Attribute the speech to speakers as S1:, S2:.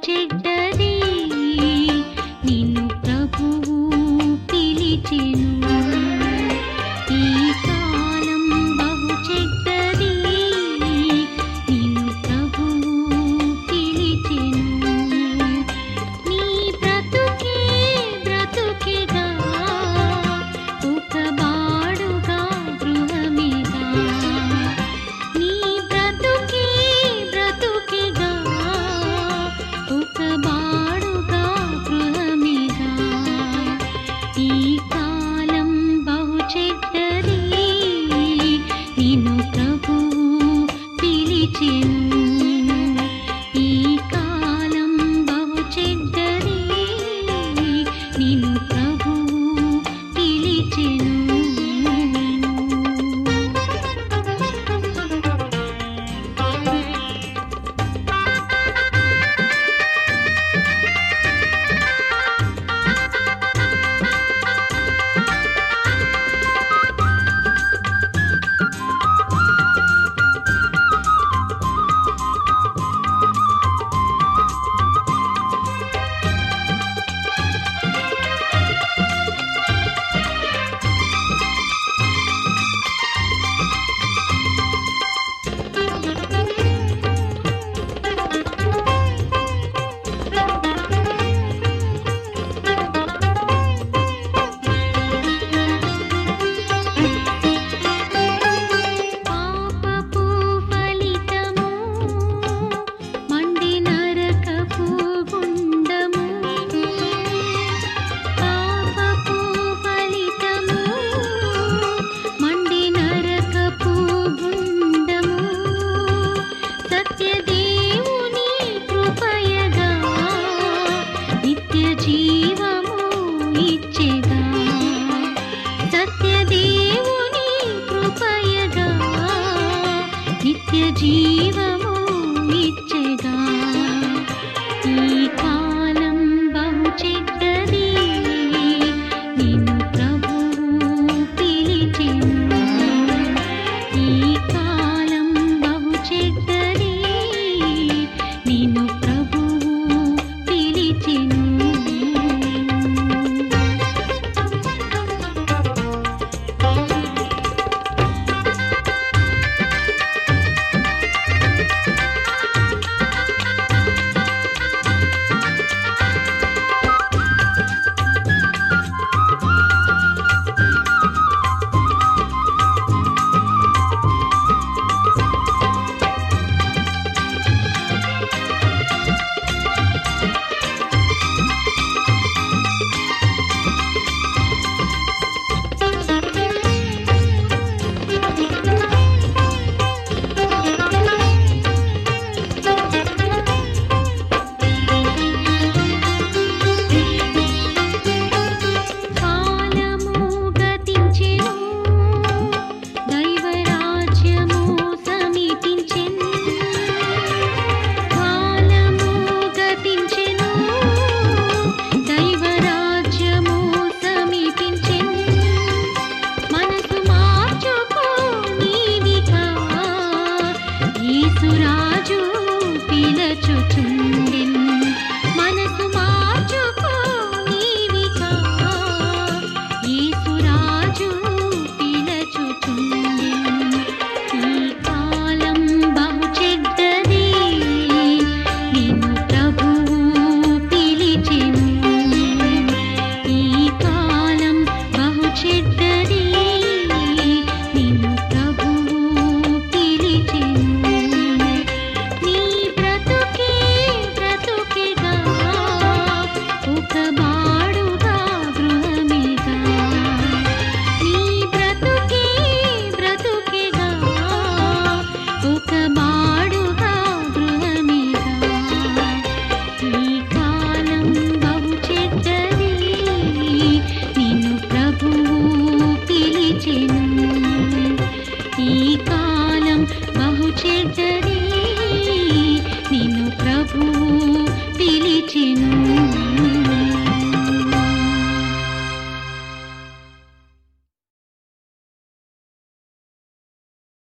S1: చెడ్డది నిన్ను ప్రభువు పిలిచెను. ఈ కాలం బహు చెడ్డది నిన్ను ప్రభువు పిలిచెను. నీ బ్రతుకే బ్రతుకేగా ఒక బాడుగా గృహమేగా. నీ బ్రతుకే బ్రతుకేగా ఒక బాడుగా గృహమేగా. ఈ కాలం బహు చెడ్డది నిన్ను ప్రభువు పిలిచెను. ఈ కాలం బహు చెడ్డది నిన్ను ప్రభువు పిలిచెను. పాపపు ఫలితము మండి నరకపు గుండము. పాపపు ఫలితము మండి నరకపు గుండము. సత్యదేవుని కృపయగా నిత్య జీవము ఇచ్చెగా. సత్యదేవుని కృపయగా నిత్య జీవము ఇచ్చెగా. ఈ కాలం బహు చెడ్డది నిన్ను ప్రభువు పిలిచెను. ఈ కాలం బహు చెడ్డది నిన్ను ప్రభువు పిలిచెను. కాలము గతించెను దైవరాజ్యము సమీపించెను. కాలము గతించెను దైవరాజ్యము సమీపించెను. మనసు మార్చుకో నీవిగా యేసురాజు పిలచుచుండెను. మనసు మార్చుకో నీవిగా యేసురాజు పిలచుచుండెను. ఈ కాలం బహు చెడ్డది నిన్ను ప్రభువు పిలిచెను. ఈ కాలం బహు చెడ్డది నిన్ను ప్రభువు పిలిచెను. నీ బ్రతుకే బ్రతుకేగా ఒక బాడుగా గృహమేగా. నీ బ్రతుకే బ్రతుకేగా ఒక బాడుగా గృహమేగా. ఈ కాలం బహు చెడ్డది నిన్ను ప్రభువు పిలిచెను. ఈ కాలం బహు చెడ్డది నిన్ను ప్రభువు పిలిచెను.